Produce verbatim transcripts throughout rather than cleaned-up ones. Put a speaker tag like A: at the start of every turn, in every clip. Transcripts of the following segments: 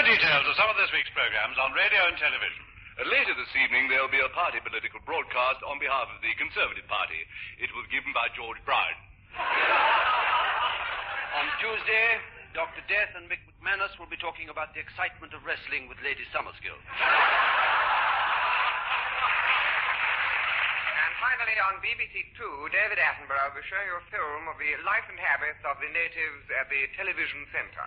A: details of some of this week's programs on radio and television.
B: Uh, later this evening, there'll be a party political broadcast on behalf of the Conservative Party. It was given by George Bryan.
C: On Tuesday, Doctor Death and Mick McManus will be talking about the excitement of wrestling with Lady Summerskill.
D: And finally, on B B C Two, David Attenborough will show you a film of the life and habits of the natives at the television center.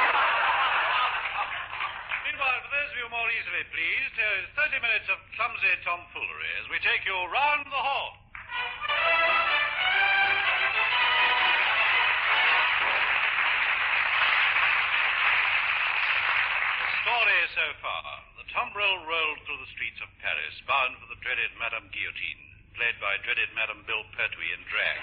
A: Meanwhile, for those of you more easily pleased, here is thirty minutes of clumsy tomfoolery as we take you round the hall. The story so far. The tumbril rolled through the streets of Paris, bound for the dreaded Madame Guillotine, played by dreaded Madame Bill Pertwee in drag.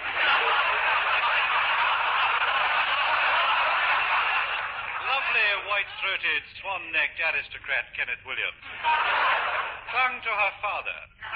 A: Lovely, white-throated, swan-necked aristocrat Kenneth Williams clung to her father.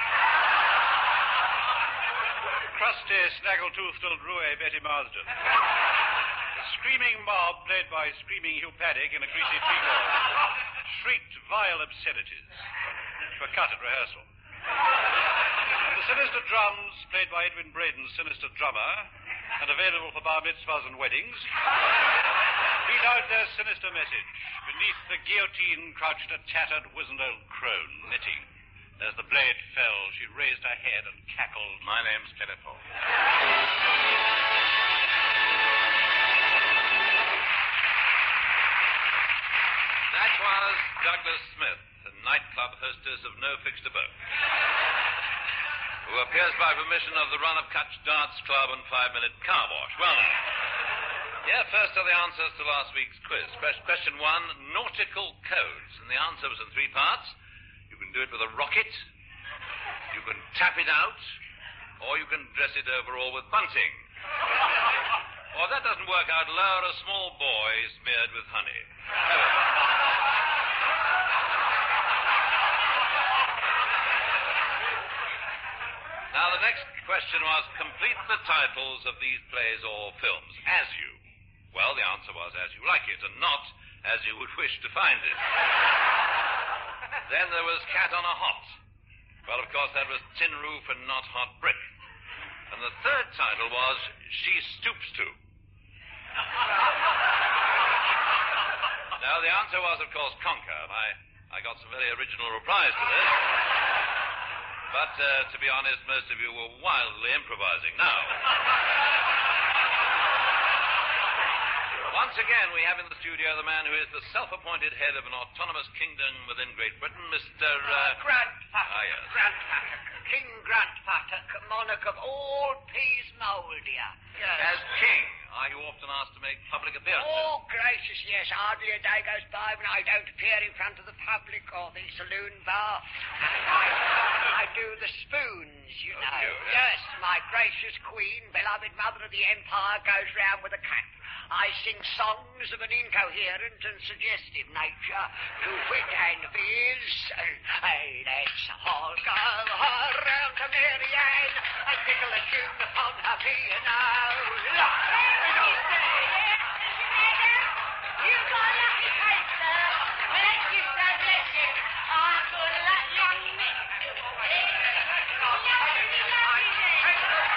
A: Crusty, snaggle-toothed old roue Betty Marsden. The screaming mob, played by screaming Hugh Paddock in a greasy tricot, shrieked vile obscenities, which were cut at rehearsal. The sinister drums, played by Edwin Braden's sinister drummer, and available for bar mitzvahs and weddings, beat out their sinister message. Beneath the guillotine crouched a tattered, wizened old crone, knitting. As the blade fell, she raised her head and cackled.
E: My name's Kenneth Hall. That was Douglas Smith, a nightclub hostess of no fixed abode, who appears by permission of the Run of Kutch Darts Club and Five Minute Car Wash. Well, now. Yeah, first are the answers to last week's quiz. Question one, nautical codes. And the answer was in three parts. You can do it with a rocket, you can tap it out, or you can dress it over all with bunting. Or if that doesn't work out, lower a small boy smeared with honey. Now, the next question was, complete the titles of these plays or films. As you. Well, the answer was as you like it, and not as you would wish to find it. Then there was Cat on a Hot. Well, of course, that was Tin Roof and Not Hot Brick. And the third title was She Stoops To. Now, the answer was, of course, Conquer. And I, I got some very original replies to this. But, uh, to be honest, most of you were wildly improvising. Now, once again, we have in the studio the man who is the self-appointed head of an autonomous kingdom within Great Britain, Mister Uh...
F: Uh, Grant Paddock.
E: Ah, yes.
F: Grant Paddock. King Grant Paddock, monarch of all Peasmoldia. Yes.
E: As king, are you often asked to make public appearances?
F: Oh, gracious, yes. Hardly a day goes by when I don't appear in front of the public or the saloon bar. I, I do the spoons, you know.
E: Oh, you,
F: yes, my gracious queen, beloved mother of the empire, goes round with a cap. I sing songs of an incoherent and suggestive nature to wit and viz. Hey, let's all go around to Mary Ann and tickle a tune upon her piano.
G: You've got a lucky face, sir. Bless you, sir, bless you. Oh, good luck, young miss. Lovely, lovely.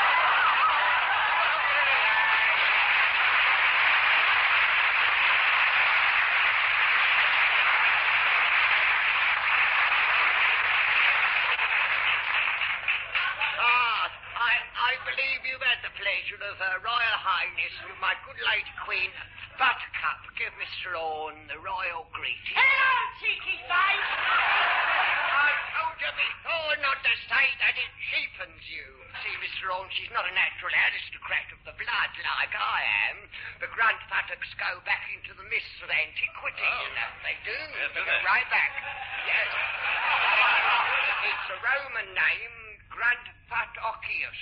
F: I believe you've had the pleasure of Her Royal Highness, my good lady Queen Buttercup. Give Mister Orne the royal greeting.
G: Hello, cheeky face.
F: I told you before not to say that it cheapens you. See, Mister Orne, she's not a natural aristocrat of the blood like I am. The Grant Paddocks go back into the mists of antiquity,
E: Oh.
F: you know. They do.
E: Yes,
F: they
E: do
F: go
E: they?
F: right back. Yes. It's a Roman name, Grant Padockius.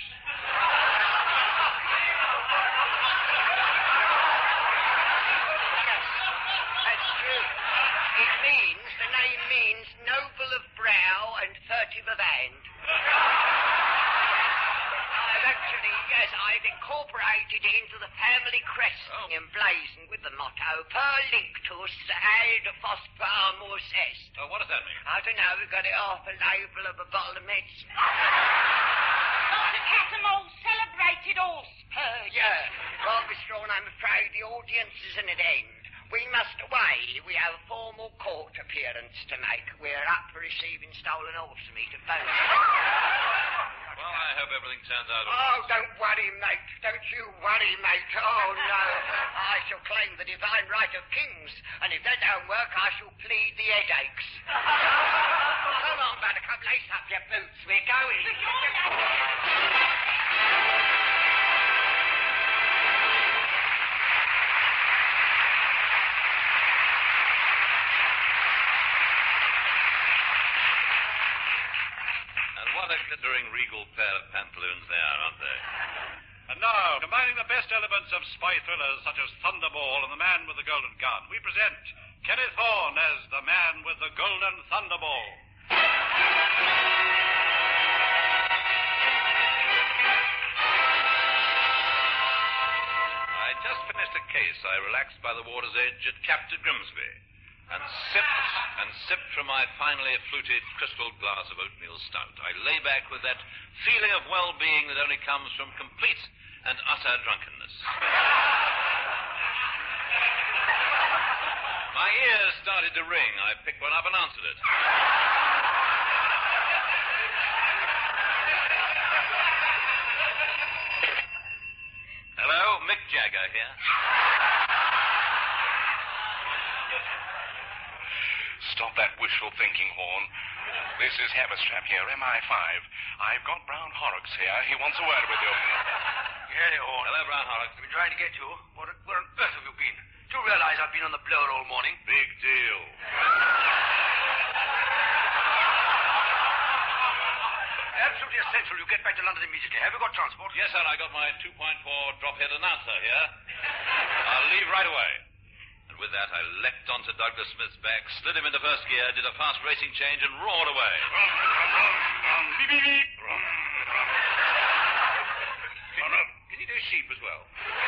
F: That's true. It means, the name means noble of brow and furtive of hand. I Well, actually, yes, I've incorporated it into the family crest
E: Oh.
F: emblazoned with the motto, Per Linctus ad phosphor est.
E: Oh, what does that mean?
F: I don't know, we got it off a label of a bottle of medicine.
G: Doctor Cattermole celebrated all spurs.
F: Yeah. Well, Miss Strawn, I'm afraid the audience is at an end. We must away. We have a formal court appearance to make. We're up for receiving stolen horse meat at both.
E: Well, I hope everything turns out all
F: Oh,
E: right.
F: don't worry, mate. Don't you worry, mate. Oh, no. I shall claim the divine right of kings, and if that don't work, I shall plead the headaches. Come on, Buttercup, lace up your boots. We're going.
E: What a glittering regal pair of pantaloons they are, aren't they?
A: And now, combining the best elements of spy thrillers such as Thunderball and The Man with the Golden Gun, we present Kenneth Horne as the Man with the Golden Thunderball.
E: I just finished a case I relaxed by the water's edge at Captain Grimsby and sipped and sipped from my finely fluted crystal glass of oatmeal stout. I lay back with that feeling of well-being that only comes from complete and utter drunkenness. My ears started to ring. I picked one up and answered it. Hello, Mick Jagger here.
H: Stop that wishful thinking, Horn. This is Haverstrap here, M I five. I've got Brown Horrocks here. He wants a word with you.
C: Yeah, Horn.
E: Hello, Brown Horrocks.
C: I've been trying to get you. What, where on earth have you been? Do you realize I've been on the blower all morning?
E: Big deal.
C: Absolutely essential you get back to London immediately. Have you got transport?
E: Yes, sir, I got my two point four drop-head announcer here. I'll leave right away. And with that, I leapt onto Douglas Smith's back, slid him into first gear, did a fast racing change, and roared away. Can, can you do sheep as well?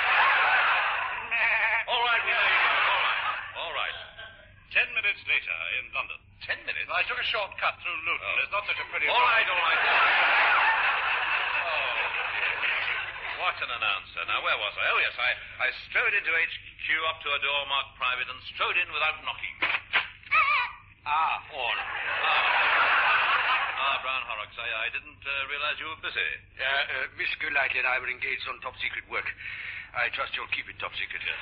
E: All right, well, there you go. All right. All right.
A: Ten minutes later in London.
E: Ten minutes?
A: I took a short cut through Luton.
E: Oh.
A: There's not such a pretty...
E: All right, all right. Oh, what an announcer. Now, where was I? Oh, yes, I, I strode into H Q up to a door marked private and strode in without knocking. Ah, Horn. Ah, ah Brown Horrocks, I, I didn't uh, realize you were busy.
C: Uh, uh, Miss Golightly and I were engaged on top-secret work. I trust you'll keep it top-secret.
E: Yes.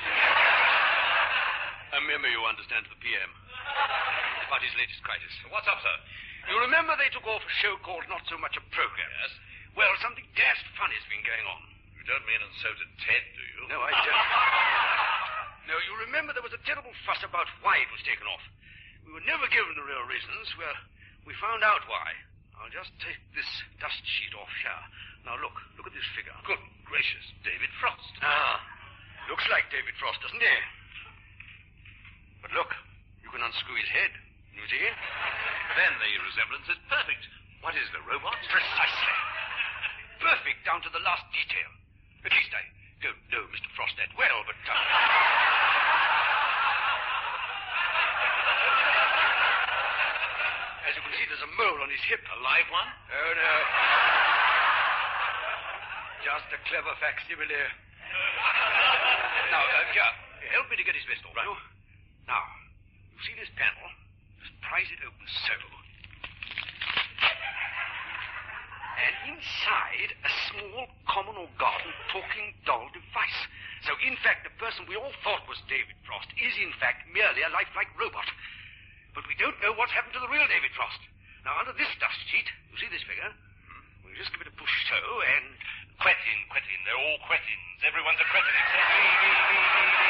C: A memo, you understand, to the P M. About his latest crisis.
E: What's up, sir?
C: You remember they took off a show called Not So Much a Program?
E: Yes.
C: Well, something dashed funny's been going on.
E: You don't mean and so did Ted, do you?
C: No, I don't. No, you remember there was a terrible fuss about why it was taken off. We were never given the real reasons. Well, we found out why. I'll just take this dust sheet off here. Now, look. Look at this figure.
E: Good gracious, David Frost.
C: Ah, looks like David Frost, doesn't he? But look, you can unscrew his head. You see?
E: Then the resemblance is perfect. What is the robot?
C: Precisely. Perfect down to the last detail. At least I don't know Mister Frost that well, but... Uh... As you can see, there's a mole on his hip.
E: A live one?
C: Oh, no. Just a clever facsimile. Now, uh, here, help me to get his vest off, will you? Now, you see this panel? Just prise it open so. And inside, a small, common or garden talking doll device. So, in fact, the person we all thought was David Frost is, in fact, merely a lifelike robot. But we don't know what's happened to the real David Frost. Now, under this dust sheet, you see this figure? We'll just give it a push so, and...
H: Quetin, Quetin. They're all Quetins. Everyone's a Quetin except me, me, me, me, me.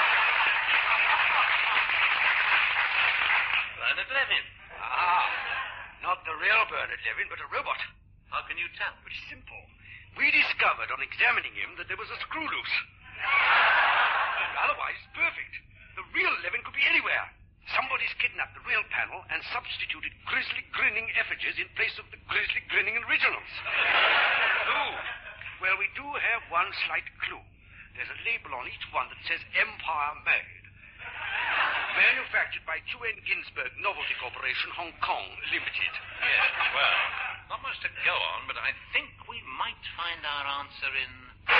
E: Bernard Levin.
C: Ah, not the real Bernard Levin, but a robot.
E: How can you tell?
C: Very simple. We discovered on examining him that there was a screw loose. Otherwise, it's perfect. The real Levin could be anywhere. Somebody's kidnapped the real panel and substituted grisly grinning effigies in place of the grisly grinning originals.
E: Who?
C: Well, we do have one slight clue. There's a label on each one that says Empire Made. Manufactured by Q N Ginsberg Novelty Corporation, Hong Kong, Limited.
E: Yes, well, not much to go on, but I think we might find our answer in...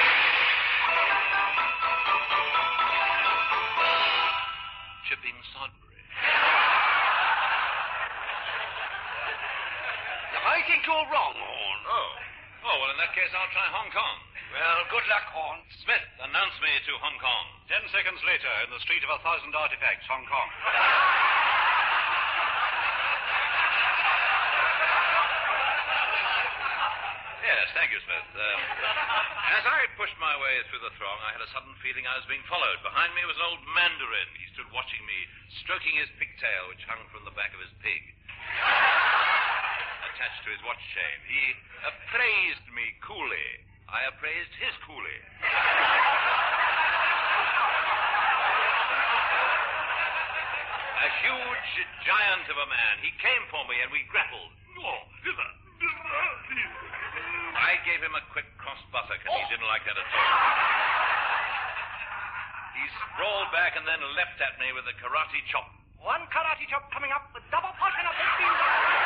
E: Chipping Sodbury.
C: I think you're wrong, Horn.
E: Oh. Oh, well, in that case, I'll try Hong Kong.
C: Well, good luck, Horn.
E: Smith, announce me to Hong Kong.
A: Ten seconds later, in the Street of a Thousand Artifacts, Hong Kong.
E: Yes, thank you, Smith. Uh, as I pushed my way through the throng, I had a sudden feeling I was being followed. Behind me was an old mandarin. He stood watching me, stroking his pigtail, which hung from the back of his pig, attached to his watch chain. He appraised me coolly. I appraised his coolly. A huge giant of a man. He came for me and we grappled. I gave him a quick cross buttock and he didn't like that at all. He sprawled back and then leapt at me with a karate chop.
I: One karate chop coming up with double portion of this field.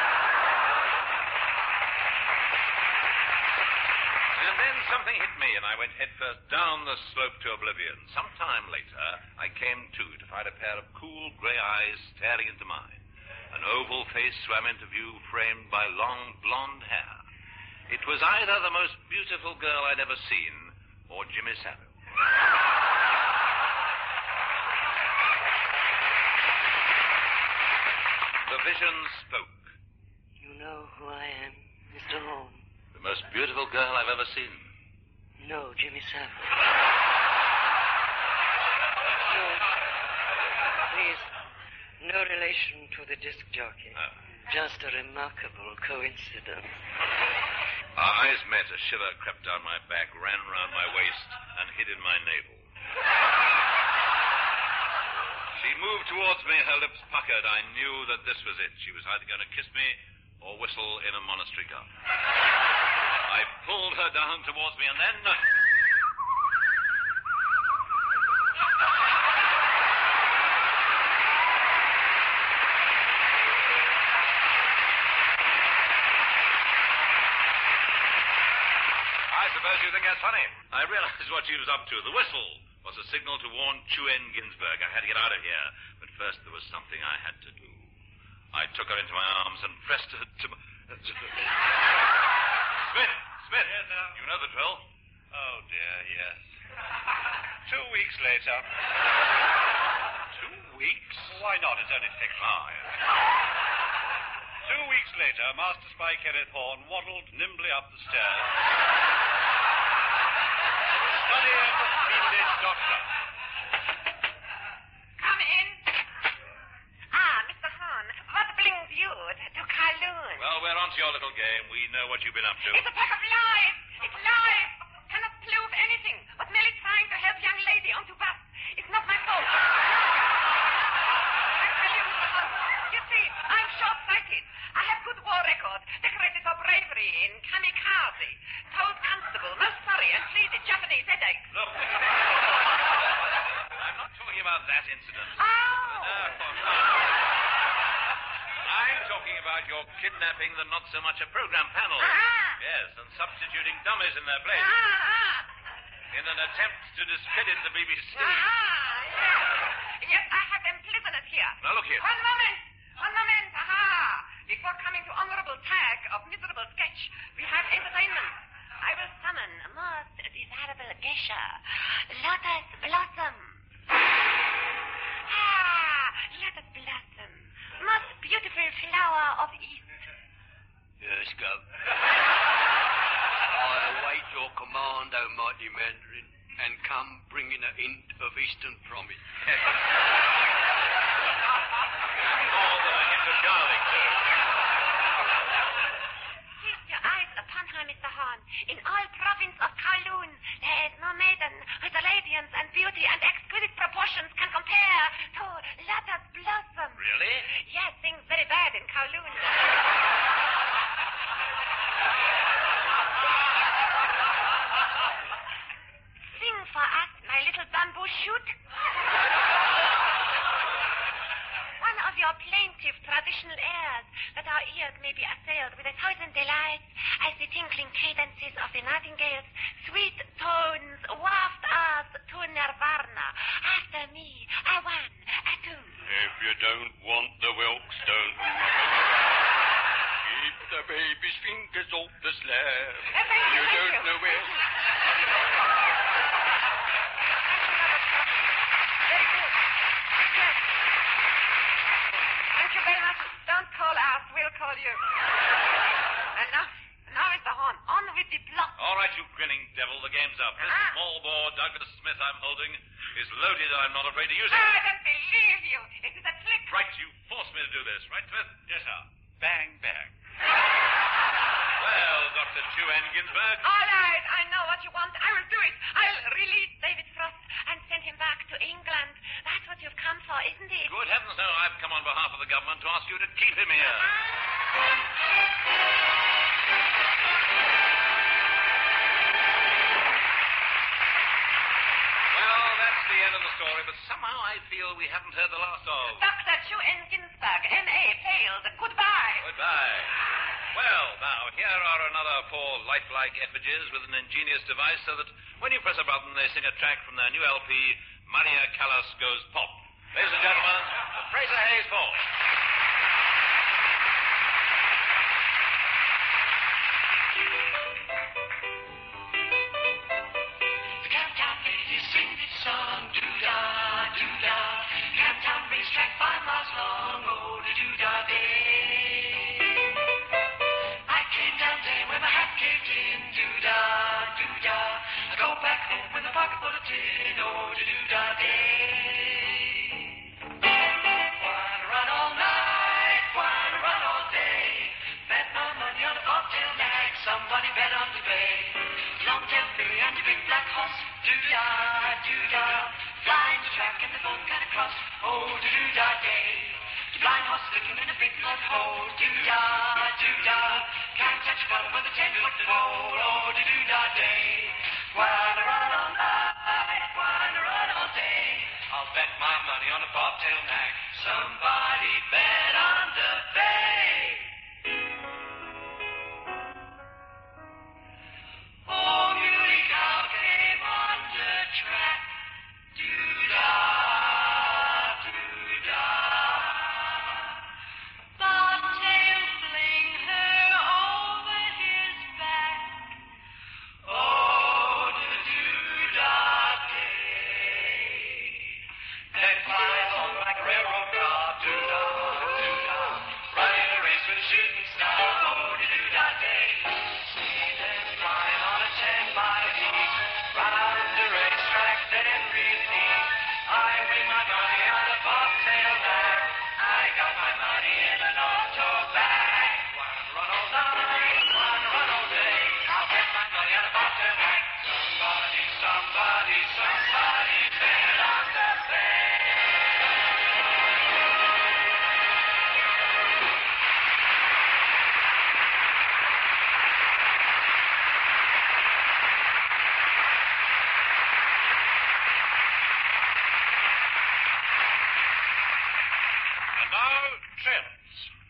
E: And then something hit me, and I went headfirst down the slope to oblivion. Some time later, I came to to find a pair of cool gray eyes staring into mine. An oval face swam into view, framed by long blonde hair. It was either the most beautiful girl I'd ever seen, or Jimmy Savile. The vision spoke.
J: You know who I am, Mister Horn.
E: The most beautiful girl I've ever seen.
J: No, Jimmy Savile. No. Please, no relation to the disc jockey.
E: Oh.
J: Just a remarkable coincidence.
E: Our eyes met. A shiver crept down my back, ran round my waist, and hid in my navel. She moved towards me, her lips puckered. I knew that this was it. She was either going to kiss me or whistle in a monastery garden. I pulled her down towards me, and then... I suppose you think that's funny. I realized what she was up to. The whistle was a signal to warn Q N Ginsberg. I had to get out of here. But first there was something I had to do. I took her into my arms and pressed her to my... Smith! Smith!
A: Yes, sir?
E: You know the drill?
A: Oh, dear, yes. Two weeks later.
E: Two weeks?
A: Why not? It's only fiction.
E: Ah, yes.
A: Two weeks later, Master Spy Kenneth Horn waddled nimbly up the stairs. Study of the fiendish doctor.
G: Come in. Ah, Mister Horn, what brings you to Kowloon?
E: Well, we're on to your little game. We know what you've been up to.
G: It's a pack of lies. It's lies. Cannot prove anything, but merely trying to help young lady onto bus. It's not my fault. I tell you, Mister Horn, you see, I'm short-sighted. I have good war record, decorated for bravery in kamikaze. Told constable, most sorry, and treated Japanese headache.
E: Look. I'm not talking about that incident.
G: Oh.
E: No, no. I'm talking about your kidnapping the not-so-much-a-program panel.
G: Ah.
E: Yes, and substituting dummies in their place.
G: Ah, ah.
E: In an attempt to discredit the B B C.
G: Ah, yes. Yes, I have them prisoners here.
E: Now, look here.
G: One moment. One moment. Aha. Before coming to honorable tag of miserable sketch, we have entertainment. I will summon a most desirable geisha, Lotus Blossom. Ah, Lotus Blossom. Most beautiful flower of East.
C: Yes, go. I await your command, O mighty Mandarin, and come bringing a hint of Eastern promise.
E: More than a hint of garlic, too.
G: Keep your eyes upon her, Mister Horn. In all province of Kowloon, there is no maiden with the radiance and beauty your plaintive traditional airs, that our ears may be assailed with a thousand delights as the tinkling cadences of the nightingale's sweet tones waft us to nirvana. After me, a one, a two.
K: If you don't want the whelks, don't. Keep the baby's fingers off the slab.
G: Uh, thank you,
K: you
G: thank
K: don't
G: you.
K: know where.
G: Very good. Yes. Thank you very much. Don't call us. We'll call you. And now, now, Mister Horn, on with the plot.
E: All right, you grinning devil, the game's up. This
G: Ah.
E: small bore Douglas Smith I'm holding is loaded. I'm not afraid to use it.
G: I don't believe you. It is a trick.
E: Right, you forced me to do this. Right, Smith?
A: Yes, sir. Bang, bang.
E: Well, Doctor Chuan Ginsberg.
G: All right, I know what you want. I will do it. I'll release David Frost and send him back to England. That's what you've come for, isn't it?
E: Good heavens, no. I've come on behalf of the government to ask you to keep him here. Well, that's the end of the story, but somehow I feel we haven't heard the last of.
G: Doctor Chuan Ginsberg, M A, failed. Goodbye.
E: Goodbye. Well, now, here are another four lifelike effigies with an ingenious device so that when you press a button, they sing a track from their new L P, Maria Callas Goes Pop. Ladies and gentlemen, the Fraser Hayes Four.
L: The Camptown ladies sing this song, doo-da, doo-da. Camptown racetrack five miles long, oh, doo-da, day. I came down there when my hat caved in, doo-da, doo-da. I go back home with a pocket full of tin, oh, doo-da, day. Wanna run all night, wanna run all day. Bet my money on a bobtail nag, somebody bet on the bay. Long-tail filly and the big black horse, doo-da, doo-da. Flying the track and they both got across, oh, doo-da, day. The blind horse sticking in a big mud hole, doo-da, doo-da. Can't touch a bottom with a ten-foot pole, oh, doo-da, day. Wanna run all night, wanna run all day. I'll bet my money on a bobtail nag, somebody bet on the bay. Oh, Muley Cow came on the track. Doo-da, doo-da. Bobtail fling her over his back. Oh, doo-da, day. Then flying on like a railroad car. Doo-da, doo-da. Running a race with a shooting star. Oh, doo-da, day. See them flying on a ten-mile heat. Round the racetrack, then repeat. I win my money on a bobtail nag. I got my money in an auto bag. Wanna run all night, wanna run all day. I'll bet my money on a bobtail nag. Somebody, somebody, somebody bet on the bay.
A: And now, trends.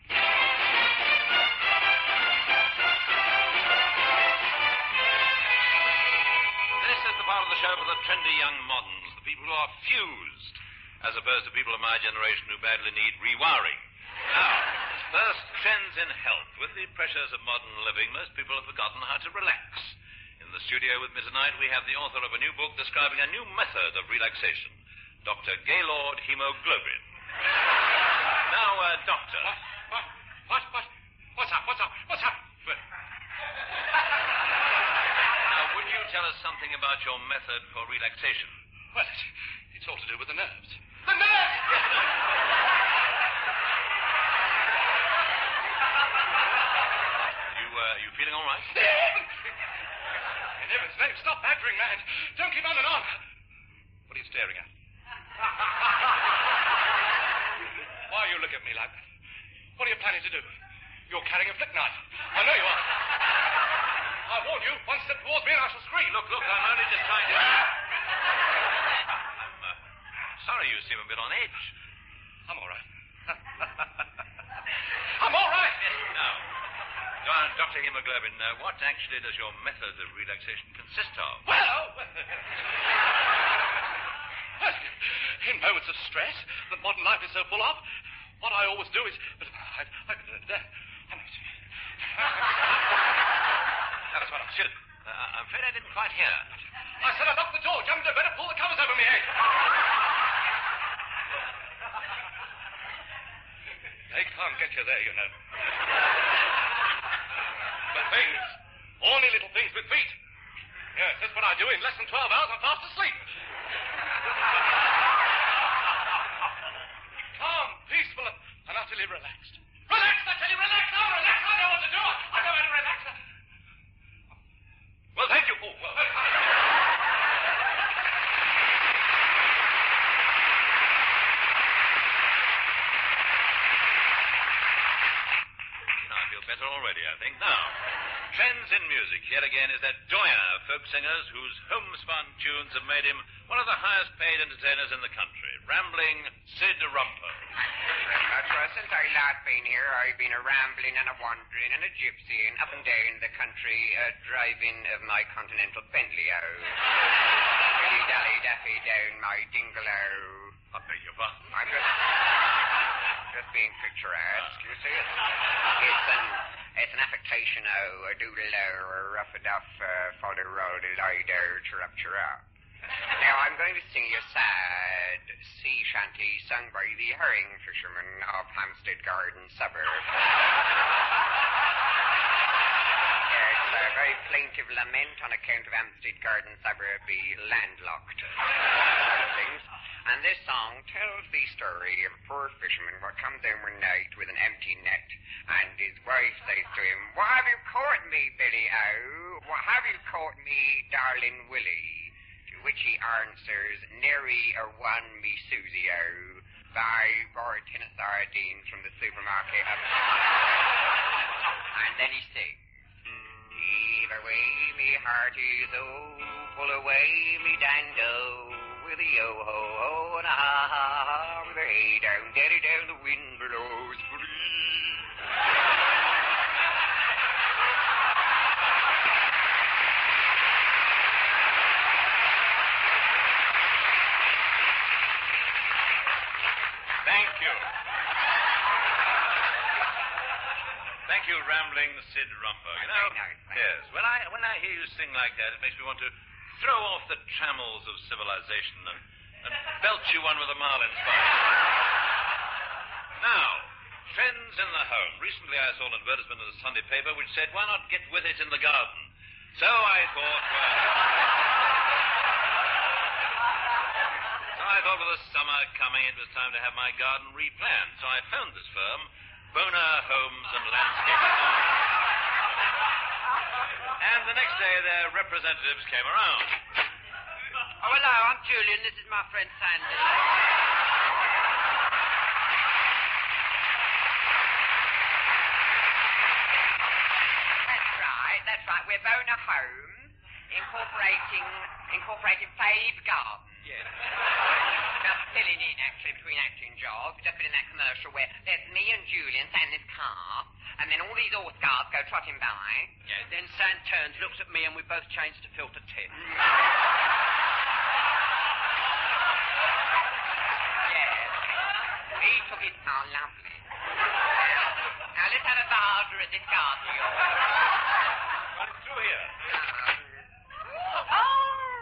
E: This is the part of the show for the trendy young moderns, the people who are fused, as opposed to people of my generation who badly need rewiring. Now, first, trends in health. With the pressures of modern living, most people have forgotten how to relax. In the studio with me tonight, we have the author of a new book describing a new method of relaxation, Doctor Gaylord Hemoglobin. Now, uh, Doctor.
H: What? What? What? What? What's up? What's up? What's up?
E: Now, would you tell us something about your method for relaxation?
H: Well, it's, it's all to do with the nerves. The nerves!
E: You, uh, you feeling all right?
H: In heaven's name, stop badgering, man. Don't keep on and on. What are you staring at? Why you look at me like that? What are you planning to do? You're carrying a flick knife. I know you are. I warn you, one step towards me and I shall scream.
E: Look, look, I'm only just trying to... I'm uh, sorry you seem a bit on edge.
H: I'm all right.
E: Doctor Hemoglobin, uh, what actually does your method of relaxation consist of?
H: Well, in moments of stress that modern life is so full of, what I always do is... But I, I, I,
E: That's what I should. Uh, I'm afraid I didn't quite hear.
H: I said I locked the door, jumped into bed, and pulled the covers over my head. They can't get you there, you know. But things, only little things with feet. Yes, that's what I do. In less than twelve hours, I'm fast asleep. Calm, peaceful, and, and utterly relaxed. Relax, I tell you, relax now, relax. I know what to do. I know how to relax. Well, thank you. Oh, well.
E: Better already, I think. Now, trends in music. Here again is that doyen of folk singers whose homespun tunes have made him one of the highest paid entertainers in the country, Rambling Sid Rumpo.
D: That's right. Since I last been here, I've been a rambling and a wandering and a gypsying up and down the country, uh, driving of my Continental Bentley-o. Dilly-dally-daffy down my dingle-o.
E: I beg your pardon.
D: I'm just... just being picturesque, you see. It's, it's an it's an affectation of a doodle-o, a rough-a-duff, uh, follow-roll-de-lie-do, chirrup-chirrup. Now, I'm going to sing you a sad sea shanty sung by the herring fishermen of Hampstead Garden suburb. It's a very plaintive lament on account of Hampstead Garden suburb being landlocked. Things. And this song tells the story of a poor fisherman what comes down one night with an empty net, and his wife says to him, "What have you caught me, Billy-o? What have you caught me, darling Willie?" To which he answers, "Nary a one, me Susie-o. I bought a tin of sardines from the supermarket up." And then he sings, "Heave away, me hearties, oh, pull away, me dando, with a yo-ho-ho and a ha-ha-ha, with a hay down, daddy down, the wind blows free."
E: Thank you. Thank you, Rambling Sid Rumpo. You know, yes, when I when I hear you sing like that, it makes me want to throw off the trammels of civilization and, and belt you one with a marlin spike. Now, trends in the home. Recently I saw an advertisement in the Sunday paper which said, "Why not get with it in the garden?" So I thought, well... so I thought with the summer coming, it was time to have my garden replanned. So I phoned this firm, Boner Homes and Landscaping. And the next day, their representatives came around.
M: Oh, hello, I'm Julian. This is my friend Sandy.
D: That's right, that's right. We're Boner Homes, incorporating, incorporating Fabe Gardens.
M: Yes.
D: Just filling in, actually, between acting jobs. Just been in that commercial where there's me and Julian sat in this car, and then all these horse cars go trotting by.
M: Yeah, then Sam turns, looks at me, and we both change to filter tip.
D: Yes. He took his car, lovely. Now, let's have a barger at this garden of yours.
E: Well, it's through here.
D: Um, oh!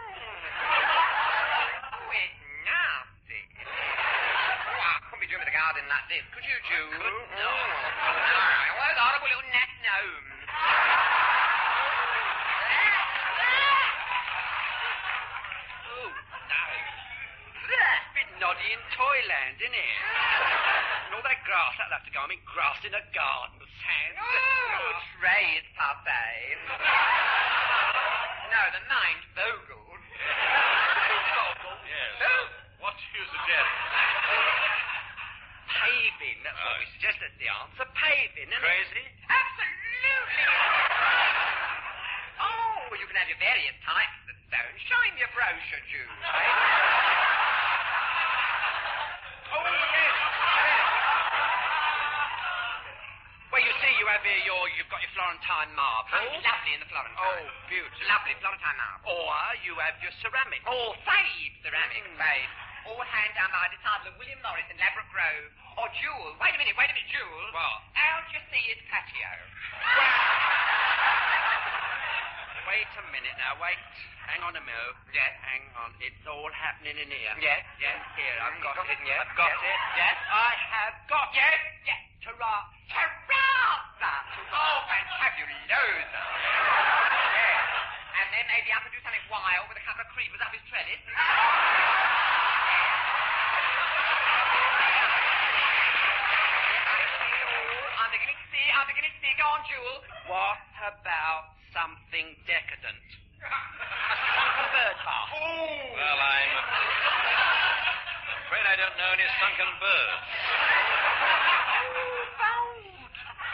D: Doing with a garden like this, could you, Jules?
M: Could not.
D: Oh. All right. Well, it's horrible little nest gnome.
M: Oh, no. That's a bit noddy in Toyland, isn't it? And all that grass, that'll have to go. I mean, grass in a garden, Sans.
D: Oh, it's raised, Papa. No, the mind's boggled.
M: Boggled?
E: Yes. Well, what do you suggest?
M: Paving, that's what we suggest. That's the answer. Paving, isn't
E: Crazy?
M: it?
D: Absolutely. Oh, you can have your various types of stone. Show him your brochure, Jules. Eh? Oh, yes. Yes.
M: Well, you see, you have Maybe you're, you've got your Florentine marble.
F: Oh, lovely in the Florentine.
M: Oh, beautiful.
F: Lovely Florentine marble.
M: Or you have your ceramic.
F: Oh, fade ceramic, mm. fade. All hand done by a disciple of William Morris in Ladbroke Grove. Or Jewel. Wait a minute, wait a minute, Jewel.
M: What?
F: How'd you see his patio?
M: Wait a minute now, wait. Hang on a minute.
F: Yes.
M: Hang on. It's all happening in here.
F: Yes.
M: Yes, here, I've got it.
F: Yes.
M: I've got
F: yes.
M: it. Yes, I have got
F: yes.
M: it.
F: Yes.
M: Ta-ra.
F: Terrazza! Oh, fantabulosa. Yes. And then maybe I could do something wild with a couple of creepers up his trellis. I'm beginning to see, I'm beginning to see. Go on, Jewel.
M: What about something decadent? A sunken bird bath.
F: Oh!
E: Well, I'm afraid I don't know any sunken birds.
F: Oh, bound.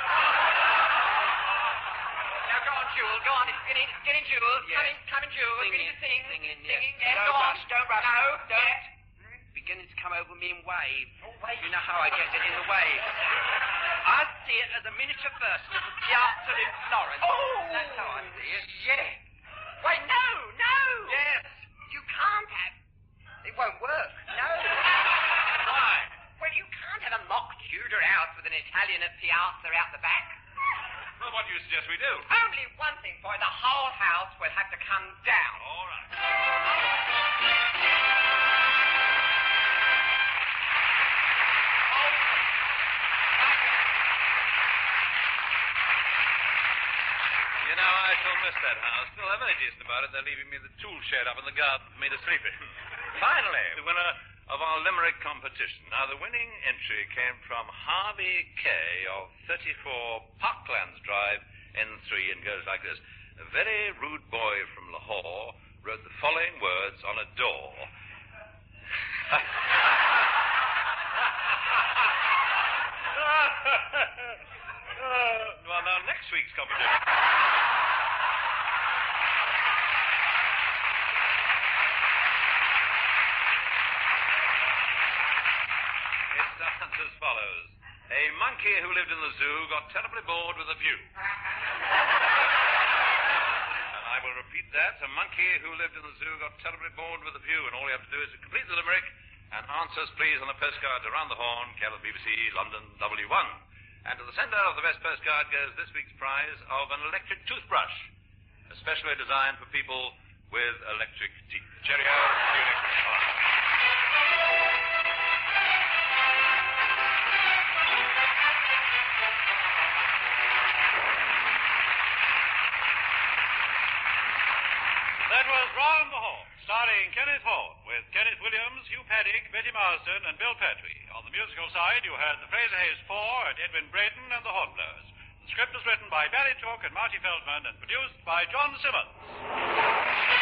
F: Now, go on, Jewel. Go on. It's beginning, it's beginning, Jewel.
M: Yes.
F: Coming, coming, Jewel.
M: Singing,
F: beginning to sing.
M: Singing, yes.
F: Singing, yes.
M: Don't
F: Go on.
M: rush, don't rush.
F: No,
M: don't.
F: yes.
M: Beginning to come over me in waves.
F: Oh, waves.
M: You know how I get it in the waves. I see it as a miniature version of the Piazza in Florence.
F: Oh!
M: That's how I see it.
F: Yes. Wait, no, no.
M: Yes.
F: You can't have... It won't work. No.
E: Why?
F: Well, you can't have a mock Tudor house with an Italian at Piazza out the back.
E: Well, what do you suggest we do?
F: Only one thing, boy. The whole house will have to come down.
E: All right. You know, I shall miss that house. Still, they're very decent about it. They're leaving me the tool shed up in the garden for me to sleep in. Finally, the winner of our Limerick competition. Now, the winning entry came from Harvey Kay of thirty-four Parklands Drive, N three, and goes like this. A very rude boy from Lahore wrote the following words on a door. Well, now, next week's competition. It stands as follows. A monkey who lived in the zoo got terribly bored with a view. And I will repeat that. A monkey who lived in the zoo got terribly bored with a view, and all you have to do is to complete the limerick and answers, please, on the postcard around the horn, Care of B B C, London, W one. And to the sender of the best postcard goes this week's prize of an electric toothbrush, especially designed for people with electric teeth. Cheerio. See you next week.
A: That was Round the Horn, starring Kenneth Horne, with Kenneth Williams, Hugh Paddick, Betty Marsden, and Bill Pertwee. On the musical side, you heard the Fraser Hayes Four and Edwin Brayton and the Hornblowers. The script was written by Barry Took and Marty Feldman and produced by John Simmons.